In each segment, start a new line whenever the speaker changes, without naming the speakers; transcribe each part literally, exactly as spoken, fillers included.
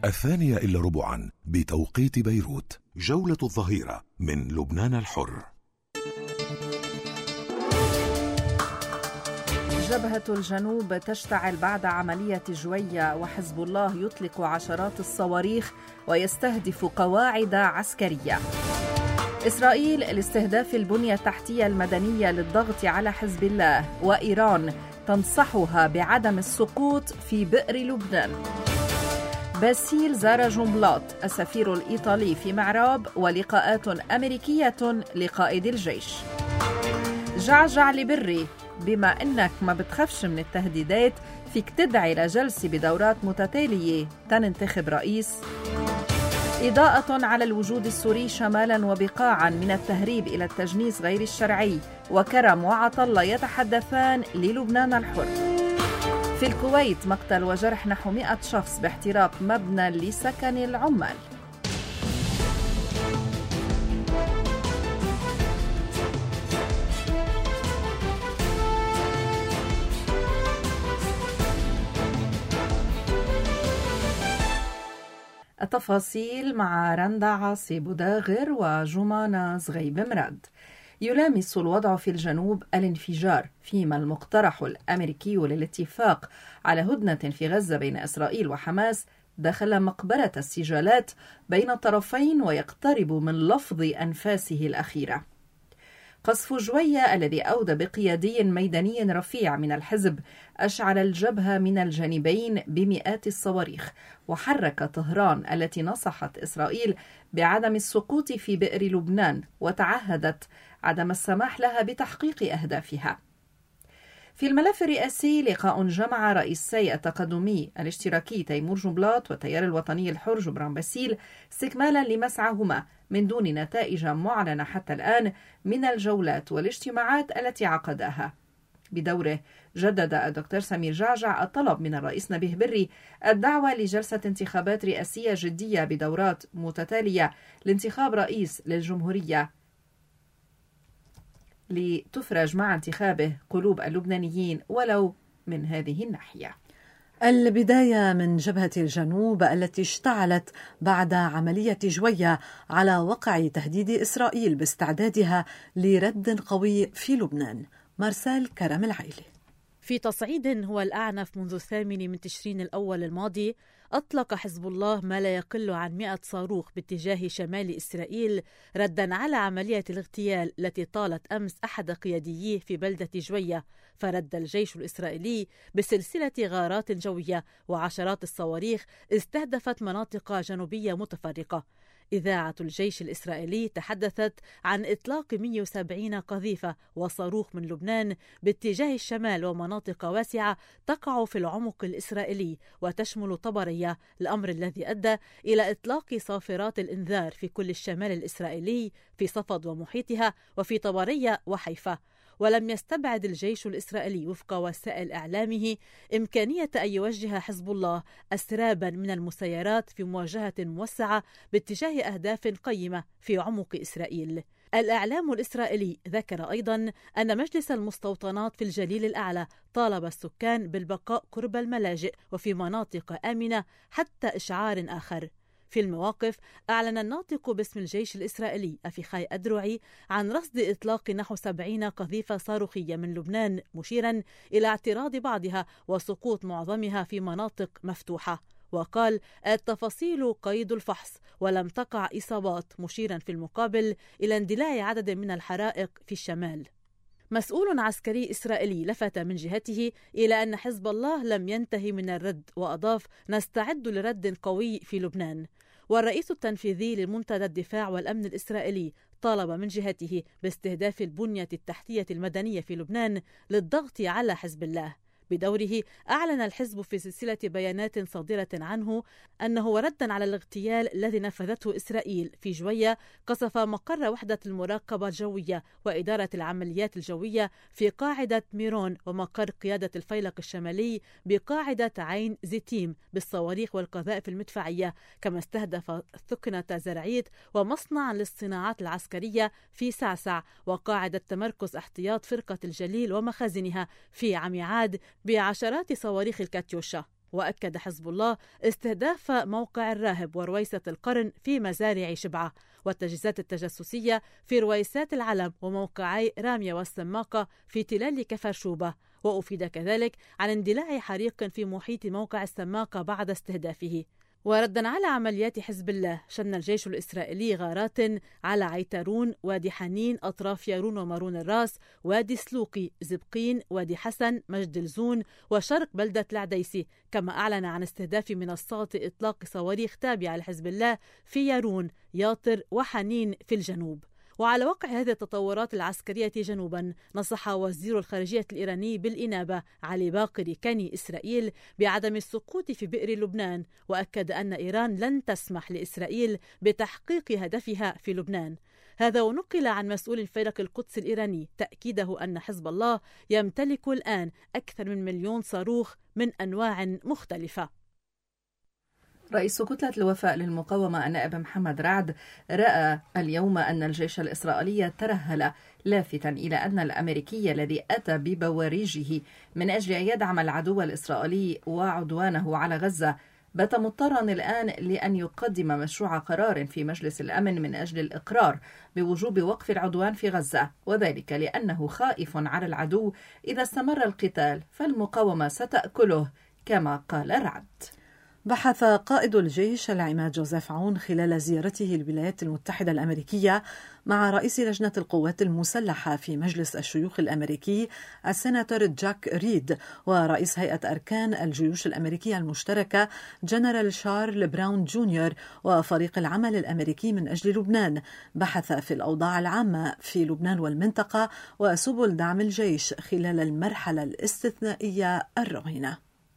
الثانية إلا ربعا بتوقيت بيروت. جولة الظهيرة من لبنان الحر.
جبهة الجنوب تشتعل بعد عملية جوية، وحزب الله يطلق عشرات الصواريخ ويستهدف قواعد عسكرية. إسرائيل لاستهداف البنية التحتية المدنية للضغط على حزب الله، وإيران تنصحها بعدم السقوط في بئر لبنان. باسيل زار جنبلاط السفير الإيطالي في معراب، ولقاءات أمريكية لقائد الجيش. جعجع لبري، بما أنك ما بتخافش من التهديدات فيك تدعي لجلسة بدورات متتالية تننتخب رئيس. إضاءة على الوجود السوري شمالا وبقاعا من التهريب إلى التجنيس غير الشرعي، وكرم وعطلة يتحدثان للبنان الحر. في الكويت مقتل وجرح نحو مئة شخص باحتراق مبنى لسكن العمال. التفاصيل مع رندا عاصي بوداغر وجمانة زغيب مراد. يلامس الوضع في الجنوب الانفجار، فيما المقترح الأمريكي للاتفاق على هدنة في غزة بين إسرائيل وحماس دخل مقبرة السجالات بين الطرفين ويقترب من لفظ أنفاسه الأخيرة. قصف جوية الذي أودى بقيادي ميداني رفيع من الحزب أشعل الجبهة من الجانبين بمئات الصواريخ، وحرك طهران التي نصحت إسرائيل بعدم السقوط في بئر لبنان وتعهدت عدم السماح لها بتحقيق أهدافها. في الملف الرئاسي لقاء جمع رئيسي التقدمي الاشتراكي تيمور جنبلاط والتيار الوطني الحر جبران باسيل استكمالا لمسعهما من دون نتائج معلنة حتى الآن من الجولات والاجتماعات التي عقداها. بدوره جدد الدكتور سمير جعجع الطلب من الرئيس نبيه بري الدعوة لجلسة انتخابات رئاسية جدية بدورات متتالية لانتخاب رئيس للجمهورية لتفرج مع انتخابه قلوب اللبنانيين ولو من هذه الناحية.
البداية من جبهة الجنوب التي اشتعلت بعد عملية جوية على وقع تهديد إسرائيل باستعدادها لرد قوي في لبنان. مارسيل كرم العيلي.
في تصعيد هو الأعنف منذ الثامن من تشرين الأول الماضي، أطلق حزب الله ما لا يقل عن مئة صاروخ باتجاه شمال إسرائيل ردا على عملية الاغتيال التي طالت أمس أحد قياديه في بلدة جوية، فرد الجيش الإسرائيلي بسلسلة غارات جوية وعشرات الصواريخ استهدفت مناطق جنوبية متفرقة. إذاعة الجيش الإسرائيلي تحدثت عن إطلاق مئة وسبعين قذيفة وصاروخ من لبنان باتجاه الشمال ومناطق واسعة تقع في العمق الإسرائيلي وتشمل طبرية، الأمر الذي أدى إلى إطلاق صافرات الإنذار في كل الشمال الإسرائيلي في صفد ومحيطها وفي طبرية وحيفا. ولم يستبعد الجيش الإسرائيلي وفق وسائل إعلامه إمكانية أن يوجه حزب الله أسرابا من المسيرات في مواجهة موسعة باتجاه أهداف قيمة في عمق إسرائيل. الإعلام الإسرائيلي ذكر أيضا أن مجلس المستوطنات في الجليل الأعلى طالب السكان بالبقاء قرب الملاجئ وفي مناطق آمنة حتى إشعار آخر. في المواقف أعلن الناطق باسم الجيش الإسرائيلي أفيخاي أدروعي عن رصد إطلاق نحو سبعين قذيفة صاروخية من لبنان، مشيرا إلى اعتراض بعضها وسقوط معظمها في مناطق مفتوحة، وقال التفاصيل قيد الفحص ولم تقع إصابات، مشيرا في المقابل إلى اندلاع عدد من الحرائق في الشمال. مسؤول عسكري إسرائيلي لفت من جهته إلى أن حزب الله لم ينتهي من الرد، وأضاف نستعد لرد قوي في لبنان. والرئيس التنفيذي لمنتدى الدفاع والأمن الإسرائيلي طالب من جهته باستهداف البنية التحتية المدنية في لبنان للضغط على حزب الله. بدوره أعلن الحزب في سلسلة بيانات صادرة عنه أنه ردا على الاغتيال الذي نفذته إسرائيل في جوية قصف مقر وحدة المراقبة الجوية وإدارة العمليات الجوية في قاعدة ميرون ومقر قيادة الفيلق الشمالي بقاعدة عين زيتيم بالصواريخ والقذائف المدفعية، كما استهدف ثكنة زرعيت ومصنع للصناعات العسكرية في سعسع وقاعدة تمركز احتياط فرقة الجليل ومخازنها في عميعاد بعشرات صواريخ الكاتيوشا. وأكد حزب الله استهداف موقع الراهب ورويسة القرن في مزارع شبعة والتجهيزات التجسسية في رويسات العلم وموقعي رامية والسماقة في تلال كفر شوبة. وأفيد كذلك عن اندلاع حريق في محيط موقع السماقة بعد استهدافه. وردا على عمليات حزب الله شن الجيش الإسرائيلي غارات على عيترون، وادي حنين، أطراف يارون ومارون الراس، وادي سلوقي، زبقين، وادي حسن، مجد الزون، وشرق بلدة العديسي. كما أعلن عن استهداف منصات إطلاق صواريخ تابعة لحزب الله في يارون، ياطر وحنين في الجنوب. وعلى وقع هذه التطورات العسكرية جنوبا، نصح وزير الخارجية الإيراني بالإنابة علي باقر كني إسرائيل بعدم السقوط في بئر لبنان، وأكد أن إيران لن تسمح لإسرائيل بتحقيق هدفها في لبنان. هذا ونقل عن مسؤول فيلق القدس الإيراني تأكيده أن حزب الله يمتلك الآن أكثر من مليون صاروخ من أنواع مختلفة.
رئيس كتلة الوفاء للمقاومة النائب محمد رعد رأى اليوم أن الجيش الإسرائيلي ترهل، لافتا إلى أن الأمريكي الذي أتى ببوارجه من أجل أن يدعم العدو الإسرائيلي وعدوانه على غزة بات مضطرا الآن لأن يقدم مشروع قرار في مجلس الأمن من أجل الإقرار بوجوب وقف العدوان في غزة، وذلك لأنه خائف على العدو إذا استمر القتال فالمقاومة ستأكله كما قال رعد.
بحث قائد الجيش العماد جوزيف عون خلال زيارته الولايات المتحدة الأمريكية مع رئيس لجنة القوات المسلحة في مجلس الشيوخ الأمريكي السيناتور جاك ريد ورئيس هيئة أركان الجيوش الأمريكية المشتركة جنرال شارل براون جونيور وفريق العمل الأمريكي من أجل لبنان. بحث في الأوضاع العامة في لبنان والمنطقة وسبل دعم الجيش خلال المرحلة الاستثنائية الراهنة.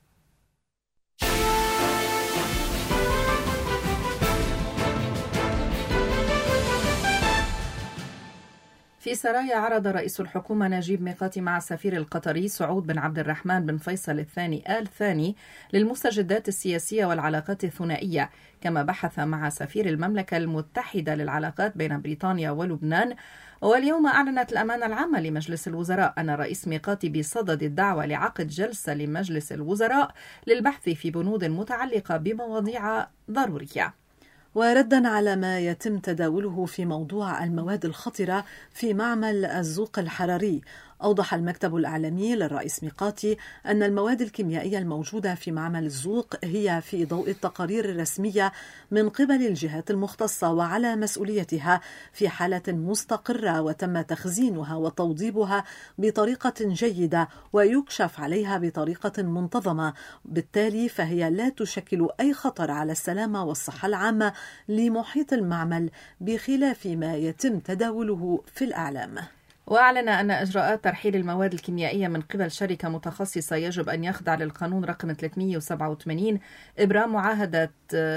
في سرايا عرض رئيس الحكومة نجيب ميقاتي مع السفير القطري سعود بن عبد الرحمن بن فيصل الثاني آل ثاني للمستجدات السياسية والعلاقات الثنائية، كما بحث مع سفير المملكة المتحدة للعلاقات بين بريطانيا ولبنان. واليوم أعلنت الأمانة العامة لمجلس الوزراء أن الرئيس ميقاتي بصدد الدعوة لعقد جلسة لمجلس الوزراء للبحث في بنود متعلقة بمواضيع ضرورية.
وردا على ما يتم تداوله في موضوع المواد الخطرة في معمل الزوق الحراري، أوضح المكتب الإعلامي للرئيس ميقاتي أن المواد الكيميائية الموجودة في معمل الزوق هي في ضوء التقارير الرسمية من قبل الجهات المختصة وعلى مسؤوليتها في حالة مستقرة، وتم تخزينها وتوضيبها بطريقة جيدة ويكشف عليها بطريقة منتظمة، بالتالي فهي لا تشكل أي خطر على السلامة والصحة العامة لمحيط المعمل بخلاف ما يتم تداوله في الإعلام.
وأعلن أن إجراءات ترحيل المواد الكيميائية من قبل شركة متخصصة يجب أن يخضع للقانون رقم ثلاثمئة وسبعة وثمانين إبرام معاهدة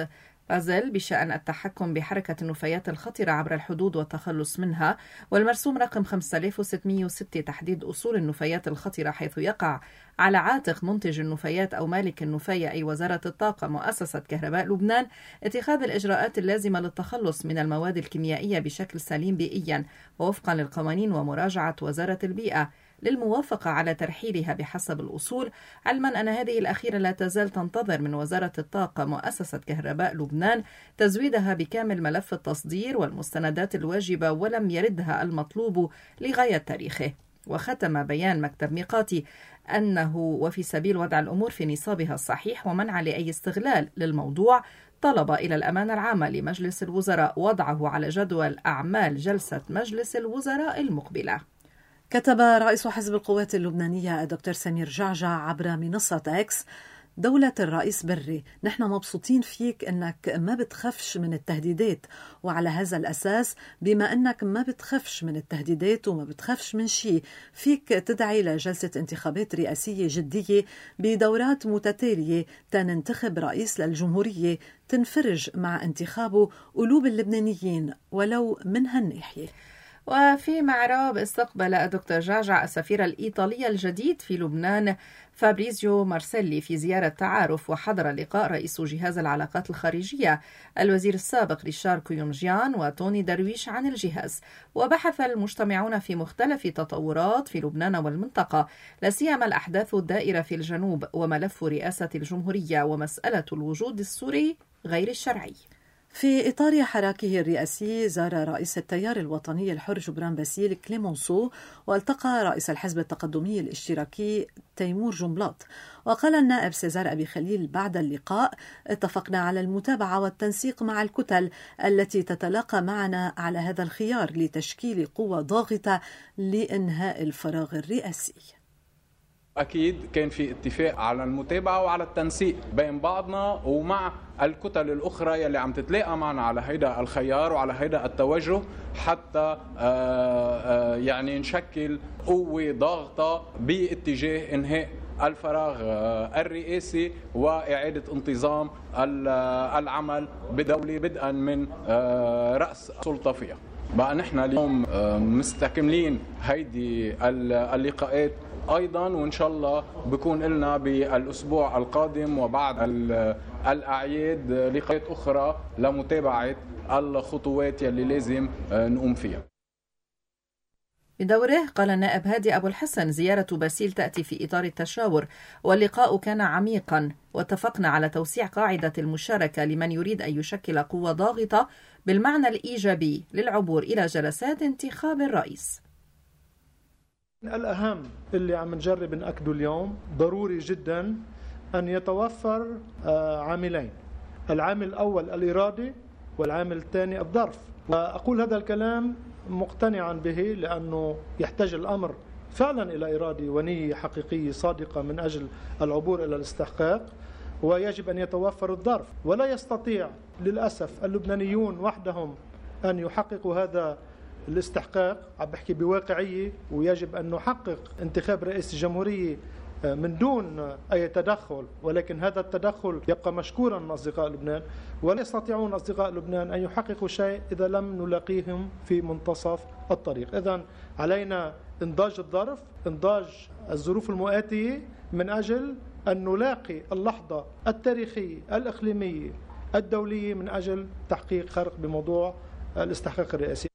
بازل بشأن التحكم بحركة النفايات الخطرة عبر الحدود والتخلص منها، والمرسوم رقم خمسة آلاف وستمئة وستة تحديد أصول النفايات الخطرة، حيث يقع على عاتق منتج النفايات أو مالك النفاية أي وزارة الطاقة مؤسسة كهرباء لبنان اتخاذ الإجراءات اللازمة للتخلص من المواد الكيميائية بشكل سليم بيئيا ووفقا للقوانين، ومراجعة وزارة البيئة للموافقة على ترحيلها بحسب الأصول، علما أن هذه الأخيرة لا تزال تنتظر من وزارة الطاقة مؤسسة كهرباء لبنان تزويدها بكامل ملف التصدير والمستندات الواجبة ولم يردها المطلوب لغاية تاريخه. وختم بيان مكتب ميقاتي أنه وفي سبيل وضع الأمور في نصابها الصحيح ومنع لأي استغلال للموضوع، طلب إلى الأمانة العامة لمجلس الوزراء وضعه على جدول أعمال جلسة مجلس الوزراء المقبلة.
كتب رئيس حزب القوات اللبنانية الدكتور سمير جعجع عبر منصة إكس: دولة الرئيس بري، نحن مبسوطين فيك أنك ما بتخافش من التهديدات، وعلى هذا الأساس بما أنك ما بتخافش من التهديدات وما بتخافش من شيء، فيك تدعي لجلسة انتخابات رئاسية جدية بدورات متتالية تننتخب رئيس للجمهورية تنفرج مع انتخابه قلوب اللبنانيين ولو من هالناحية.
وفي معراب استقبل الدكتور جعجع السفير الإيطالي الجديد في لبنان فابريزيو مارسيلي في زيارة تعارف، وحضر لقاء رئيس جهاز العلاقات الخارجية الوزير السابق ريشار كويونجيان وتوني درويش عن الجهاز. وبحث المجتمعون في مختلف تطورات في لبنان والمنطقة، لا سيما الأحداث الدائرة في الجنوب وملف رئاسة الجمهورية ومسألة الوجود السوري غير الشرعي.
في إطار حراكه الرئاسي، زار رئيس التيار الوطني الحر جبران باسيل كليمونسو، والتقى رئيس الحزب التقدمي الاشتراكي تيمور جنبلاط. وقال النائب سيزار أبي خليل بعد اللقاء: اتفقنا على المتابعة والتنسيق مع الكتل التي تتلاقى معنا على هذا الخيار لتشكيل قوة ضاغطة لإنهاء الفراغ الرئاسي.
أكيد كان في اتفاق على المتابعة وعلى التنسيق بين بعضنا ومع الكتل الأخرى يلي عم تتلاقى معنا على هيدا الخيار وعلى هيدا التوجه، حتى يعني نشكل قوة ضاغطة باتجاه إنهاء الفراغ الرئاسي وإعادة انتظام العمل بدولة بدءا من رأس السلطة فيها. بقى نحن اليوم مستكملين هيدي اللقاءات أيضا، وإن شاء الله بكون لنا بالأسبوع القادم وبعد الأعياد لقاءات أخرى لمتابعة الخطوات يلي لازم نقوم فيها.
بدوره قال النائب هادي أبو الحسن: زيارة باسيل تأتي في إطار التشاور، واللقاء كان عميقا، واتفقنا على توسيع قاعدة المشاركة لمن يريد أن يشكل قوة ضاغطة بالمعنى الإيجابي للعبور إلى جلسات انتخاب الرئيس.
الأهم اللي عم نجرب نأكده اليوم، ضروري جدا أن يتوفر عاملين، العامل الأول الإرادي والعامل الثاني الظرف. وأقول هذا الكلام مقتنعا به لأنه يحتاج الأمر فعلا إلى إرادة ونية حقيقية صادقة من أجل العبور إلى الاستحقاق، ويجب أن يتوفر الظرف. ولا يستطيع للأسف اللبنانيون وحدهم أن يحققوا هذا الاستحقاق، عم بحكي بواقعية، ويجب أن نحقق انتخاب رئيس الجمهورية من دون أي تدخل، ولكن هذا التدخل يبقى مشكورا من أصدقاء لبنان، ولا يستطيعون أصدقاء لبنان أن يحققوا شيء إذا لم نلاقيهم في منتصف الطريق. إذن علينا إنضاج الظرف، إنضاج الظروف المؤاتية من أجل أن نلاقي اللحظة التاريخية الإقليمية الدولية من أجل تحقيق خرق بموضوع الاستحقاق الرئاسي.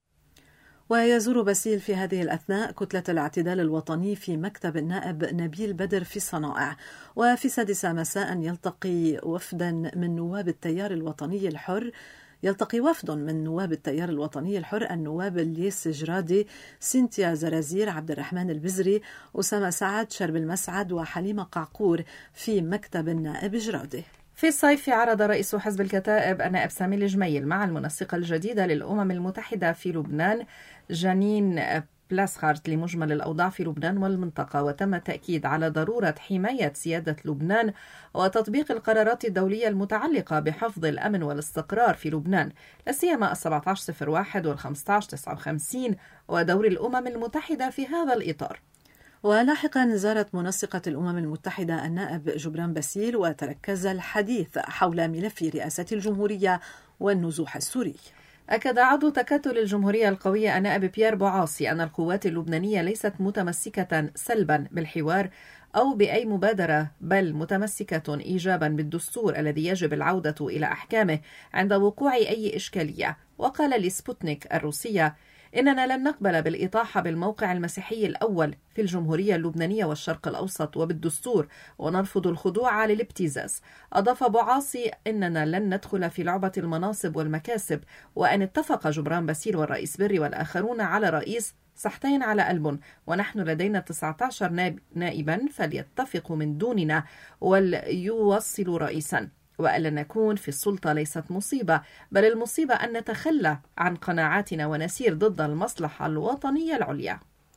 ويزور باسيل في هذه الأثناء كتلة الاعتدال الوطني في مكتب النائب نبيل بدر في الصنائع. وفي السادسة مساء يلتقي وفدا من نواب التيار الوطني الحر يلتقي وفد من نواب التيار الوطني الحر النواب الياس جرادي، سينتيا زرازير، عبد الرحمن البزري، أسامة سعد، شرب المسعد، وحليمة قعقور في مكتب النائب جرادي.
في الصيف عرض رئيس حزب الكتائب النائب سامي الجميل مع المنسقة الجديدة للأمم المتحدة في لبنان جانين بلاسخارت لمجمل الأوضاع في لبنان والمنطقة، وتم التأكيد على ضرورة حماية سيادة لبنان وتطبيق القرارات الدولية المتعلقة بحفظ الأمن والاستقرار في لبنان، لا سيما السبعة عشر صفر واحد والخمسة عشر تسعة وخمسين ودور الأمم المتحدة في هذا الإطار.
ولاحقا زارت منسقة الأمم المتحدة النائب جبران باسيل، وتركز الحديث حول ملف رئاسة الجمهورية والنزوح السوري.
أكد عضو تكتل الجمهورية القوية النائب بيير بوعاصي أن القوات اللبنانية ليست متمسكة سلبا بالحوار أو بأي مبادرة، بل متمسكة إيجابا بالدستور الذي يجب العودة إلى أحكامه عند وقوع أي إشكالية. وقال لسبوتنيك الروسية: إننا لن نقبل بالإطاحة بالموقع المسيحي الأول في الجمهورية اللبنانية والشرق الأوسط وبالدستور، ونرفض الخضوع للابتزاز. أضاف بوعاصي: إننا لن ندخل في لعبة المناصب والمكاسب، وأن اتفق جبران باسيل والرئيس بري والآخرون على رئيس صحتين على قلب، ونحن لدينا تسعة عشر نائبا، فليتفقوا من دوننا وليوصلوا رئيسا. وألا نكون في السلطة ليست مصيبة، بل المصيبة أن نتخلى عن قناعاتنا ونسير ضد المصلحة الوطنية العليا.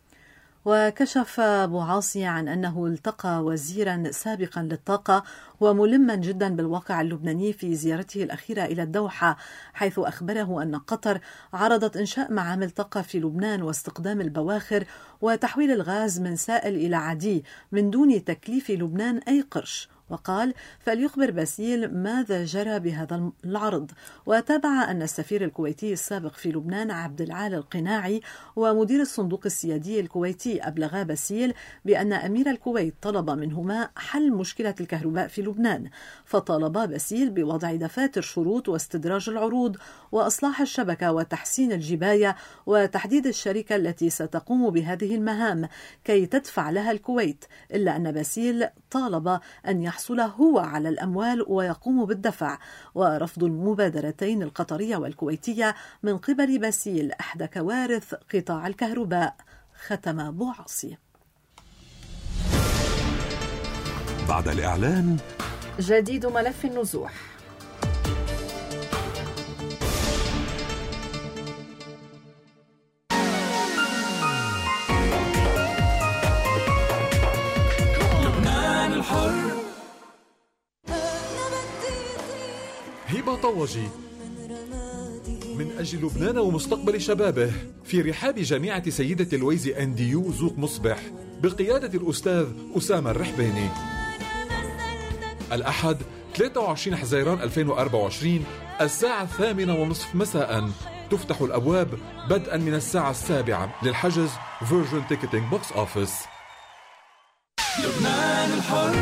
وكشف بوعاصي عن أنه التقى وزيرا سابقا للطاقة وملما جدا بالواقع اللبناني في زيارته الأخيرة إلى الدوحة، حيث أخبره أن قطر عرضت إنشاء معامل طاقة في لبنان واستخدام البواخر وتحويل الغاز من سائل إلى عادي من دون تكليف لبنان أي قرش. وقال فليخبر باسيل ماذا جرى بهذا العرض. وتابع أن السفير الكويتي السابق في لبنان عبد العال القناعي ومدير الصندوق السيادي الكويتي أبلغا باسيل بأن أمير الكويت طلب منهما حل مشكلة الكهرباء في لبنان، فطالبا باسيل بوضع دفاتر شروط واستدراج العروض وإصلاح الشبكة وتحسين الجباية وتحديد الشركة التي ستقوم بهذه المهام كي تدفع لها الكويت، إلا أن باسيل طالب أن يحصل هو على الأموال ويقوم بالدفع. ورفض المبادرتين القطرية والكويتية من قبل باسيل أحد كوارث قطاع الكهرباء. ختم بوعاصي.
بعد الإعلان
جديد ملف النزوح.
لبنان الحر. هبة طوجي من أجل لبنان ومستقبل شبابه في رحاب جامعة سيدة اللويزي أن دي يو زوق مصبح بقيادة الأستاذ أسامة الرحباني. الأحد ثلاثة وعشرين حزيران ألفين وأربعة وعشرين الساعة الثامنة ونصف مساء تفتح الأبواب بدءا من الساعة السابعة. للحجز فيرجن تيكتينج بوكس أوفيس. لبنان الحر.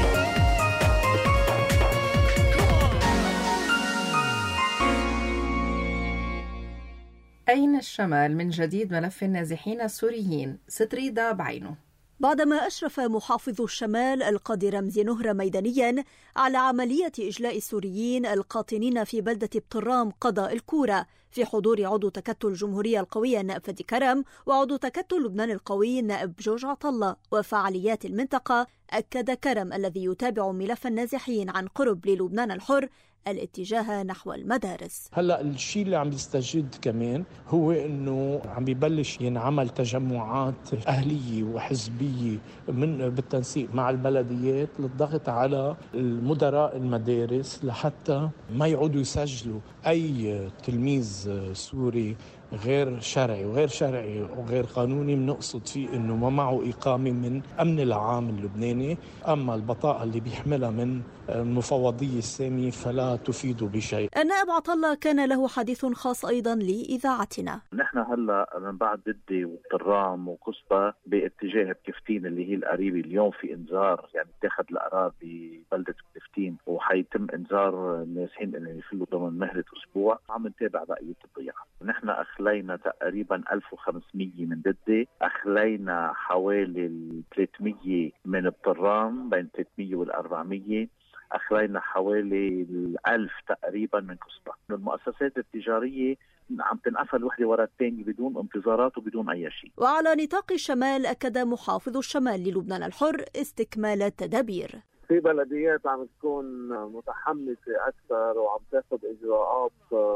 أين الشمال من جديد ملف النازحين السوريين؟ ستريدا بعينه.
بعدما أشرف محافظ الشمال القاضي رمزي نهرة ميدانيا على عملية إجلاء السوريين القاطنين في بلدة بطرام قضاء الكورة في حضور عضو تكتل الجمهورية القوية النائب فدي كرم وعضو تكتل لبنان القوي النائب جورج عطلة وفعاليات المنطقة، أكد كرم الذي يتابع ملف النازحين عن قرب للبنان الحر الاتجاه نحو المدارس.
هلا الشيء اللي عم يستجد كمان هو انه عم ببلش ينعمل تجمعات اهليه وحزبيه من بالتنسيق مع البلديات للضغط على المدراء المدارس لحتى ما يعودوا يسجلوا اي تلميذ سوري غير شرعي وغير شرعي وغير قانوني. بنقصد فيه انه ما معه اقامه من امن العام اللبناني، اما البطاقه اللي بيحملها من المفوضيه الساميه فلا تفيد بشيء.
النائب عطلة كان له حديث خاص ايضا لاذاعتنا.
نحن هلا من بعد ددي وطرام وقصبة باتجاه بكفتين اللي هي القريبه، اليوم في انذار يعني اتخذ القرار ببلده بكفتين وحيتم انذار النازحين انه يفلوا ضمن مهله اسبوع. عم نتابع بقيه الضيعه. نحن أخلينا تقريبا ألف وخمسمية من ددي، أخلينا حوالي ثلاثمية من بطرام، بين ثلاثمية والأربعمية، أخلينا حوالي الألف تقريبا من قصبة. المؤسسات التجارية عم تنقفل وحدة وراء الثانية بدون انتظارات وبدون أي شيء.
وعلى نطاق الشمال أكد محافظ الشمال للبنان الحر استكمال التدابير.
في بلديات عم تكون متحمسة أكثر وعم تاخذ إجراءات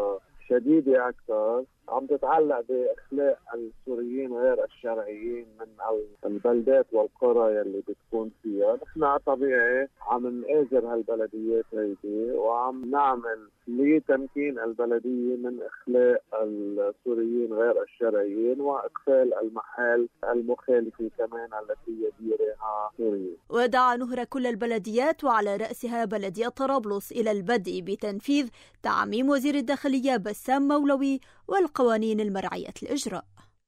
شديدة أكثر عم تتعلق بإخلاء السوريين غير الشرعيين من البلدات والقرى يلي بتكون فيها. نحن طبيعي عم نآزر هالبلديات هيدي وعم نعمل لتمكين البلدية من إخلاء السوريين غير الشرعيين وإقفال المحال المخالفة كمان التي يديرها سوريا.
ودعا نهرة كل البلديات وعلى رأسها بلدية طرابلس إلى البدء بتنفيذ تعميم وزير الداخلية بسام مولوي والقوانين المرعية الإجراء.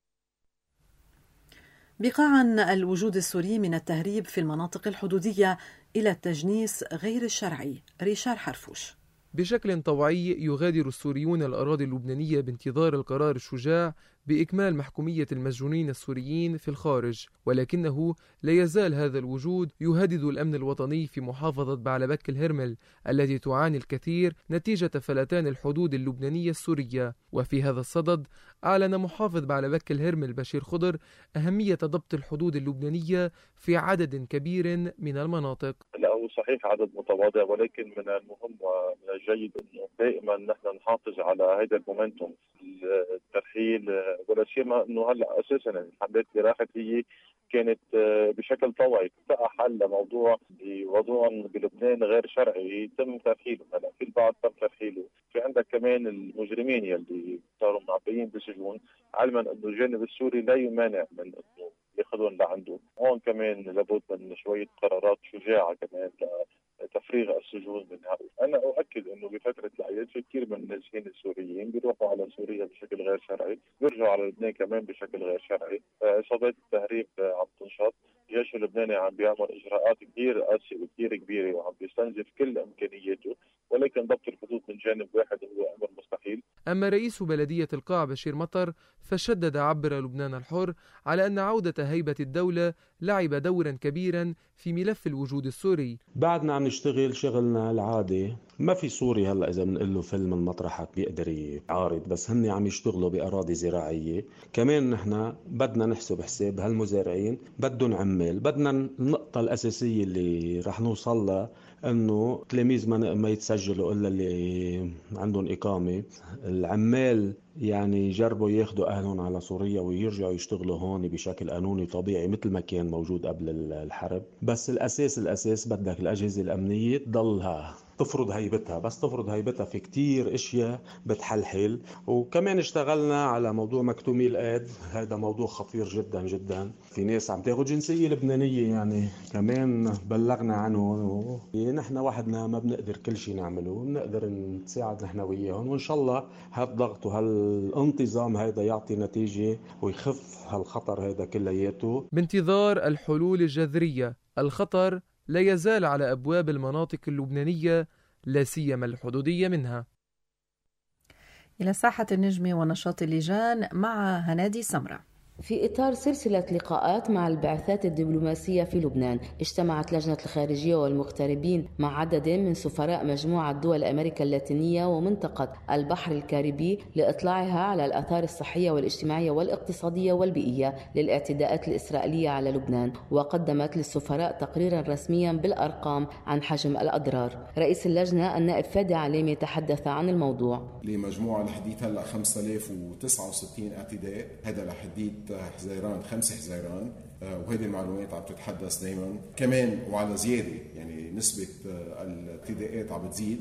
بقى عن الوجود السوري من التهريب في المناطق الحدودية إلى التجنيس غير الشرعي، ريشار حرفوش.
بشكل طوعي يغادر السوريون الأراضي اللبنانية بانتظار القرار الشجاع بإكمال محكومية المسجونين السوريين في الخارج، ولكنه لا يزال هذا الوجود يهدد الأمن الوطني في محافظة بعلبك الهرمل التي تعاني الكثير نتيجة فلتان الحدود اللبنانية السورية. وفي هذا الصدد أعلن محافظ بعلبك الهرمل بشير خضر أهمية ضبط الحدود اللبنانية في عدد كبير من المناطق.
لا صحيح عدد متواضع، ولكن من المهم ومن الجيد انه دائما نحن نحافظ على هذا المومنتوم الترحيل، ولا سيما انه هلا اساسا الحملات اللي راحت هي كانت بشكل طوعي بقى حل لموضوع بوضوع بلبنان غير شرعي يتم ترحيله. هلا في البعض تم ترحيله، في عندك كمان المجرمين يلي صاروا معبيين بالسجون، علما انه الجانب السوري لا يمانع من انه ياخذون لعنده. هون كمان لابد من شويه قرارات شجاعه كمان تفريغ السجون من هؤلاء. أنا أؤكد أنه بفترة العيد في كثير من النازحين السوريين بيروحوا على سوريا بشكل غير شرعي، بيرجعوا على لبنان كمان بشكل غير شرعي. عصابات التهريب عم تنشط، الجيش اللبناني عم بيعمل إجراءات كثير قاسية وكثير كبيرة وعم بيستنزف كل إمكانياته، ولكن ضبط الحدود من جانب واحد هو أمر مستحيل.
أما رئيس بلدية القاع بشير مطر فشدد عبر لبنان الحر على أن عودة هيبة الدولة لعب دورا كبيرا في ملف الوجود السوري.
بعدنا عم نشتغل شغلنا العادي، ما في سوري هلا إذا بنقول له فيلم من مطرحك بيقدر يعارض، بس هن عم يشتغلوا بأراضي زراعية. كمان نحن بدنا نحسب حساب هالمزارعين، بدهم عمال. بدنا النقطة الأساسية اللي رح نوصل لها أنه تلاميذ ما يتسجلوا إلا اللي عندهم إقامة. العمال يعني يجربوا ياخدوا أهلهم على سوريا ويرجعوا يشتغلوا هون بشكل قانوني وطبيعي مثل ما كان موجود قبل الحرب. بس الأساس الأساس بدك الأجهزة الأمنية تضلها تفرض هيبتها، بس تفرض هيبتها في كتير اشياء بتحلحل. وكمان اشتغلنا على موضوع مكتومي الأيد، هذا موضوع خطير جدا جدا. في ناس عم تاخد جنسية لبنانية يعني كمان بلغنا عنه. نحن وحدنا ما بنقدر كل شيء نعمله، بنقدر نساعد نحن وياهم، وإن شاء الله هالضغط وهالانتظام هذا يعطي نتيجة ويخف هالخطر هذا كلياته.
بانتظار الحلول الجذرية، الخطر لا يزال على أبواب المناطق اللبنانية لا سيما الحدودية منها.
إلى ساحة النجم ونشاط اللجان مع هنادي سمرة.
في إطار سلسلة لقاءات مع البعثات الدبلوماسية في لبنان، اجتمعت لجنة الخارجية والمغتربين مع عدد من سفراء مجموعة دول أمريكا اللاتينية ومنطقة البحر الكاريبي لإطلاعها على الآثار الصحية والاجتماعية والاقتصادية والبيئية للاعتداءات الإسرائيلية على لبنان، وقدمت للسفراء تقريرا رسميا بالأرقام عن حجم الأضرار. رئيس اللجنة النائب فادي عليم يتحدث عن الموضوع.
لمجموعة لحديث هلا خمسة آلاف وتسعة وستين اعتداء، هذا لحديث حزيران خمس حزيران، وهذه المعلومات عم تتحدث دائما كمان وعلى زياده. يعني نسبه الاعتداءات عم بتزيد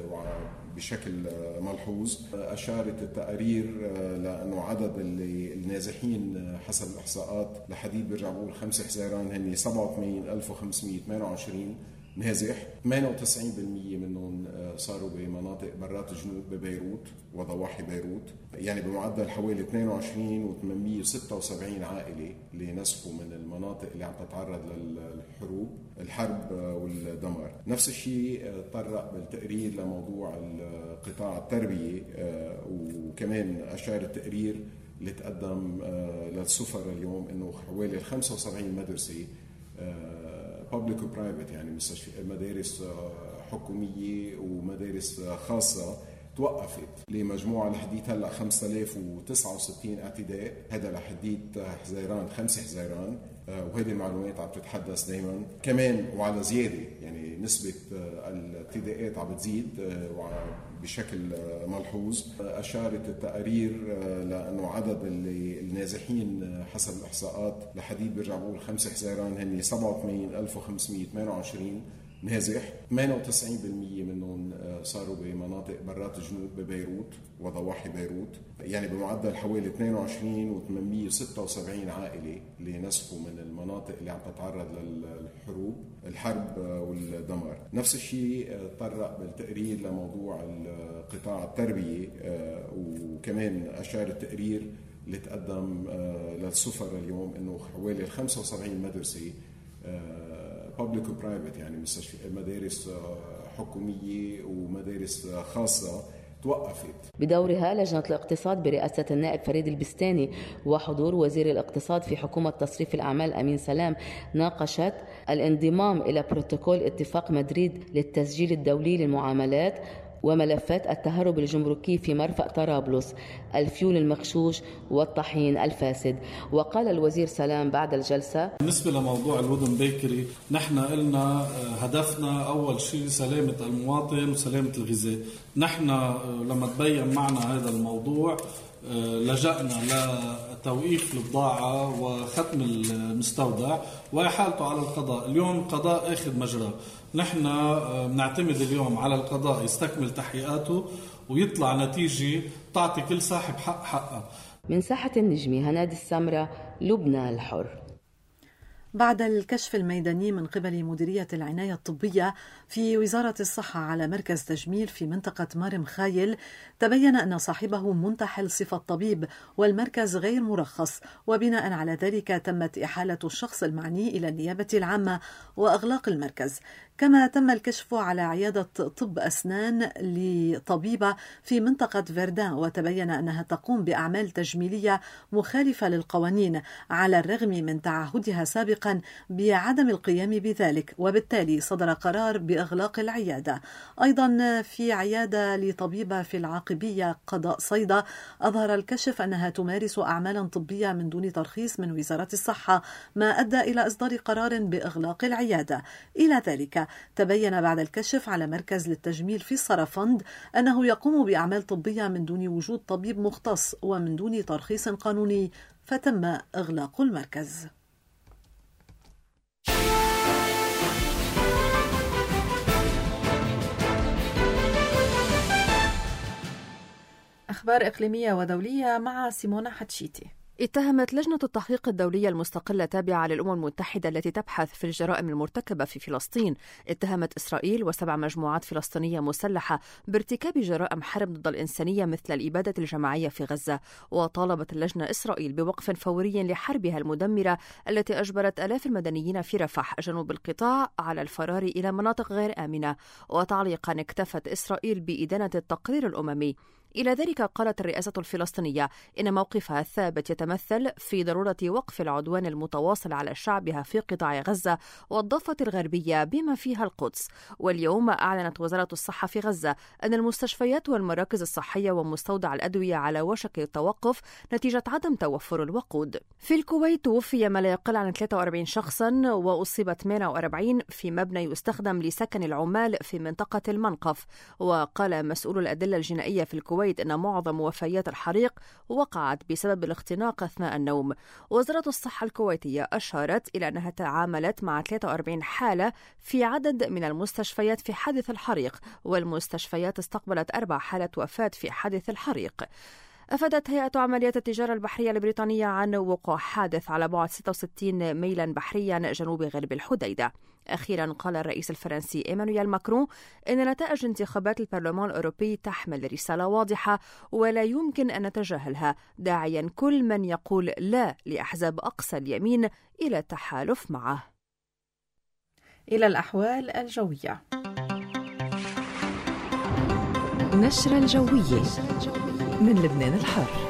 بشكل ملحوظ. اشارت التقارير لانه عدد النازحين حسب الاحصاءات لحديد بيرجع بقول خمس حزيران هن سبعة وثمانين ألف وخمسمئة وثمانية وعشرين نازح، ثمانية وتسعين بالمئة منهم صاروا بمناطق برات الجنوب ببيروت وضواحي بيروت، يعني بمعدل حوالي اثنين وعشرين ألف وثمانمئة وستة وسبعين عائلة اللي نزحوا من المناطق اللي عم تتعرض للحروب الحرب والدمار. نفس الشيء تطرق بالتقرير لموضوع قطاع التربية، وكمان أشار التقرير اللي تقدم للسفراء اليوم انه حوالي خمسة وسبعين مدرسة public و private، يعني مدارس حكومية ومدارس خاصة توقفت. لمجموعة لحديث هلا خمسة آلاف وتسعة وستين اعتداء، هذا لحديث حزيران خمس حزيران، وهذه المعلومات عم تتحدث دائما كمان وعلى زيادة. يعني نسبة الاعتداءات عم بتزيد بشكل ملحوظ. أشارت التقارير لأنه عدد النازحين حسب الإحصاءات لحديث بيرجع بقول خمس حزيران هن سبعة وثمانين ألف وخمسمئة وثمانية وعشرين نازح، ثمانية وتسعين بالمئة منهم صاروا بمناطق برات الجنوب ببيروت وضواحي بيروت، يعني بمعدل حوالي اثنين وعشرين ألف وثمانمئة وستة وسبعين عائلة اللي نزحوا من المناطق اللي عم تتعرض للحروب الحرب والدمار. نفس الشيء تطرق بالتقرير لموضوع قطاع التربية، وكمان أشار التقرير اللي تقدم للسفراء اليوم انه حوالي خمسة وسبعين مدرسة public و private، يعني مدارس حكومية ومدارس خاصة توقفت.
بدورها لجنة الاقتصاد برئاسة النائب فريد البستاني وحضور وزير الاقتصاد في حكومة تصريف الأعمال أمين سلام ناقشت الانضمام إلى بروتوكول اتفاق مدريد للتسجيل الدولي للمعاملات وملفات التهرب الجمركي في مرفأ طرابلس، الفيول المغشوش والطحين الفاسد. وقال الوزير سلام بعد الجلسة:
بالنسبة لموضوع الودن بيكري، نحن قلنا هدفنا أول شيء سلامة المواطن وسلامة الغذاء. نحن لما تبين معنا هذا الموضوع لجأنا لتوقيف البضاعة وختم المستودع وإحالته على القضاء. اليوم القضاء أخذ مجرى، نحن بنعتمد اليوم على القضاء يستكمل تحقيقاته ويطلع نتيجة تعطي كل صاحب حق حقه.
من ساحة النجم هنادي السمرة، لبنان الحر.
بعد الكشف الميداني من قبل مديرية العناية الطبية في وزارة الصحة على مركز تجميل في منطقة مارم خايل، تبين أن صاحبه منتحل صفة طبيب والمركز غير مرخص، وبناء على ذلك تمت إحالة الشخص المعني إلى النيابة العامة وأغلاق المركز. كما تم الكشف على عيادة طب أسنان لطبيبة في منطقة فيردان، وتبين أنها تقوم بأعمال تجميلية مخالفة للقوانين على الرغم من تعهدها سابقا بعدم القيام بذلك، وبالتالي صدر قرار بإغلاق العيادة. أيضا في عيادة لطبيبة في العاقبية قضاء صيدا، أظهر الكشف أنها تمارس أعمالا طبية من دون ترخيص من وزارة الصحة، ما أدى إلى إصدار قرار بإغلاق العيادة. إلى ذلك تبين بعد الكشف على مركز للتجميل في الصرفند أنه يقوم بأعمال طبية من دون وجود طبيب مختص ومن دون ترخيص قانوني، فتم إغلاق المركز.
أخبار إقليمية ودولية مع سيمونا حتشيتي.
اتهمت لجنة التحقيق الدولية المستقلة التابعة للأمم المتحدة التي تبحث في الجرائم المرتكبة في فلسطين اتهمت إسرائيل وسبع مجموعات فلسطينية مسلحة بارتكاب جرائم حرب ضد الإنسانية مثل الإبادة الجماعية في غزة. وطالبت اللجنة إسرائيل بوقف فوري لحربها المدمرة التي أجبرت آلاف المدنيين في رفح جنوب القطاع على الفرار إلى مناطق غير آمنة. وتعليقا اكتفت إسرائيل بإدانة التقرير الأممي. إلى ذلك قالت الرئاسة الفلسطينية إن موقفها الثابت يتمثل في ضرورة وقف العدوان المتواصل على شعبها في قطاع غزة والضفة الغربية بما فيها القدس. واليوم أعلنت وزارة الصحة في غزة أن المستشفيات والمراكز الصحية ومستودع الأدوية على وشك التوقف نتيجة عدم توفر الوقود. في الكويت توفي ما لا يقل عن ثلاثة وأربعين شخصا وأصيب ثمانية وأربعين في مبنى يستخدم لسكن العمال في منطقة المنقف. وقال مسؤول الأدلة الجنائية في الكويت أن معظم وفيات الحريق وقعت بسبب الاختناق أثناء النوم. وزارة الصحة الكويتية أشارت إلى أنها تعاملت مع ثلاثة وأربعين حالة في عدد من المستشفيات في حادث الحريق، والمستشفيات استقبلت أربع حالات وفاة في حادث الحريق. أفادت هيئة عمليات التجارة البحرية البريطانية عن وقوع حادث على بعد ستة وستين ميلا بحريا جنوب غرب الحديدة. أخيرا قال الرئيس الفرنسي إيمانويل ماكرون إن نتائج انتخابات البرلمان الأوروبي تحمل رسالة واضحة ولا يمكن أن نتجاهلها، داعيا كل من يقول لا لأحزاب أقصى اليمين إلى التحالف معه.
إلى الأحوال الجوية.
نشرة الجوية من لبنان الحر.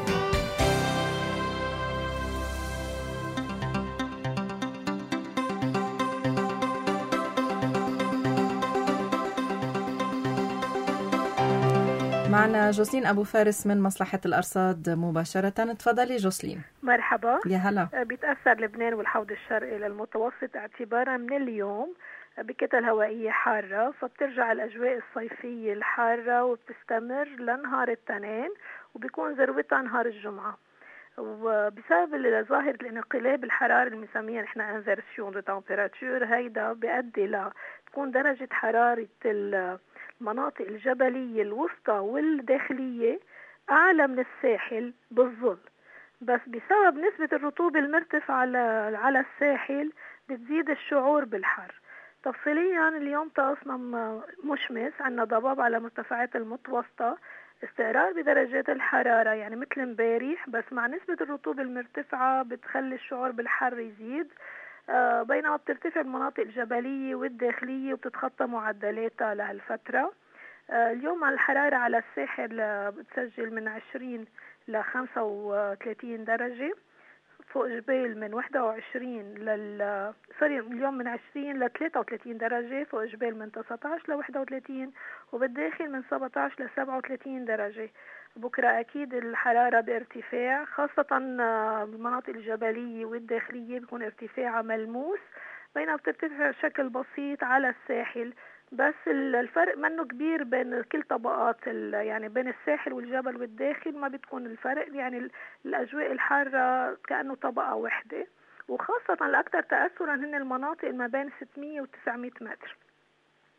معنا جوسلين أبو فارس من مصلحة الأرصاد مباشرة. تفضلي جوسلين.
مرحبا.
يا هلا.
بيتأثر لبنان والحوض الشرقي للمتوسط اعتبارا من اليوم بكتل هوائية حارة، فبترجع الأجواء الصيفية الحارة وبتستمر لنهار الاثنين وبيكون ذروتها نهار الجمعة. وبسبب ظاهرة الانقلاب الحراري اللي بنسميها نحن انفيرسيون دو تمبيراتور، هيدا بيؤدي لتكون درجة حرارة المناطق الجبلية الوسطى والداخلية أعلى من الساحل بالظل، بس بسبب نسبة الرطوبة المرتفعة على الساحل بتزيد الشعور بالحر. تفصيليا اليوم طقسنا مشمس، عنا ضباب على مرتفعات المتوسطة، استقرار بدرجات الحرارة يعني مثل امبارح، بس مع نسبة الرطوبة المرتفعة بتخلي الشعور بالحر يزيد، آه بينما بترتفع المناطق الجبلية والداخلية وبتتخطى معدلاتها لهالفترة. آه اليوم الحرارة على الساحل آه بتسجل من عشرين ل خمسة وثلاثين درجة، فوق جبال من واحد وعشرين لل سوري اليوم من عشرين ل ثلاثة وثلاثين درجة، فوق جبال من تسعة عشر ل واحد وثلاثين، وبالداخل من سبعة عشر ل سبعة وثلاثين درجة. بكرة أكيد الحرارة بارتفاع، خاصة بالمناطق الجبلية والداخلية بيكون ارتفاع ملموس، بينما بترتفع بشكل بسيط على الساحل، بس الفرق منه كبير بين كل طبقات يعني بين الساحل والجبل والداخل ما بتكون الفرق، يعني الأجواء الحارة كأنه طبقة واحدة، وخاصة الأكثر تأثرا هن المناطق ما بين ستمية و تسعمية متر.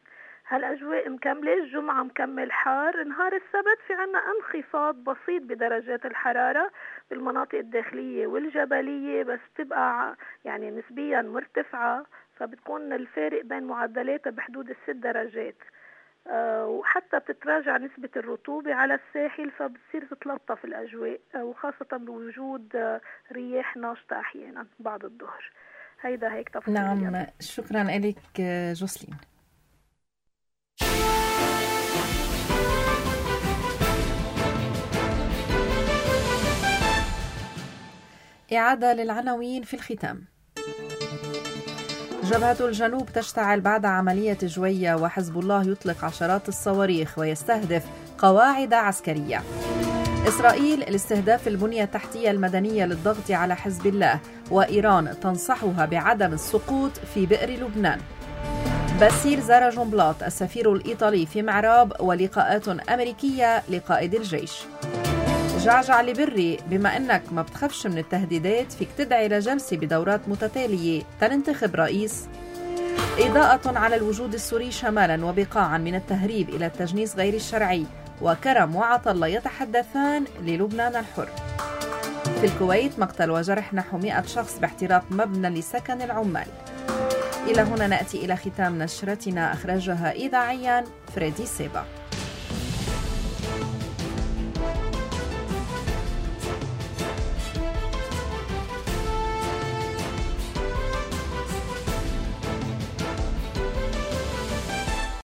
هالأجواء مكملة، الجمعة مكمل حار، نهار السبت في عنا انخفاض بسيط بدرجات الحرارة بالمناطق الداخلية والجبلية، بس تبقى يعني نسبيا مرتفعة، فبتكون الفارق بين معدلاتها بحدود الست درجات. أه وحتى بتتراجع نسبة الرطوبة على الساحل، فبتصير تتلطف الأجواء، أه وخاصة بوجود أه رياح ناشطة أحيانا بعد الظهر. هيدا هيك تفصيل.
نعم يعني. شكرا لك جوسلين. إعادة للعناوين في الختام. جبهة الجنوب تشتعل بعد عملية جوية، وحزب الله يطلق عشرات الصواريخ ويستهدف قواعد عسكرية. إسرائيل لاستهداف البنية التحتية المدنية للضغط على حزب الله، وإيران تنصحها بعدم السقوط في بئر لبنان. باسيل زار جون بلاط السفير الإيطالي في معراب، ولقاءات أمريكية لقائد الجيش. جعجع لبري، بما أنك ما بتخافش من التهديدات فيك تدعي لجلسة بدورات متتالية تننتخب رئيس. إضاءة على الوجود السوري شمالا وبقاعا من التهريب إلى التجنيس غير الشرعي، وكرم وعطلة يتحدثان للبنان الحر. في الكويت مقتل وجرح نحو مئة شخص باحتراق مبنى لسكن العمال. إلى هنا نأتي إلى ختام نشرتنا، أخرجها إذاعيا فريدي سيبا.